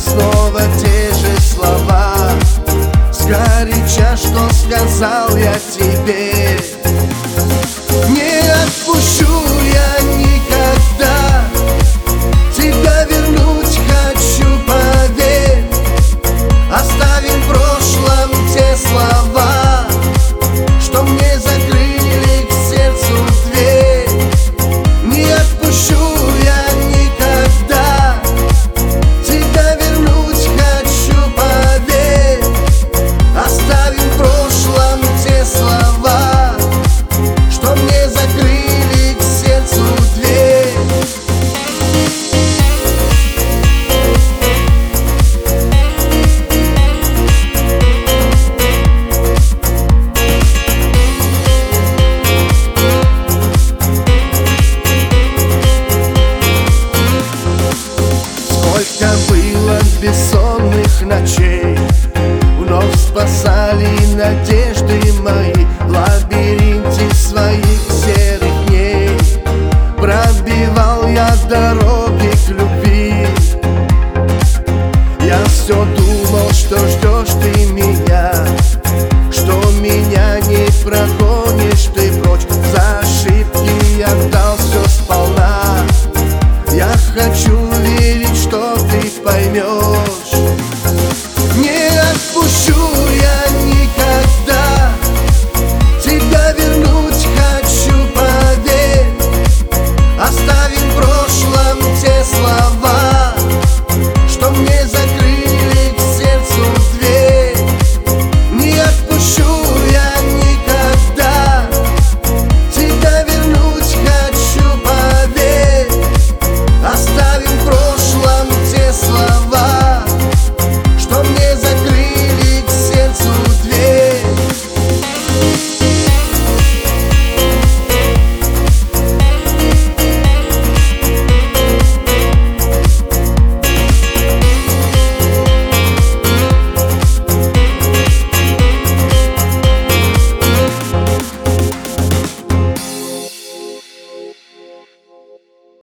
снова те же слова, сгоряча, что сказал я тебе. Не отпущу я никогда, тебя вернуть хочу, поверь. Оставим в прошлом те слова, что мне закрыли к сердцу дверь. Не отпущу я никогда, тебя вернуть хочу, поверь. Оставим в прошлом те слова, что мне закрыли к сердцу дверь. Сколько было бессонных ночей, вновь спасали надежды мои в лабиринте своих серых дней. Пробивал я дороги к любви, я все думал, что ждешь ты меня, что меня не прогонишь ты прочь. За ошибки я дал все сполна, я хочу верить, что ты поймешь.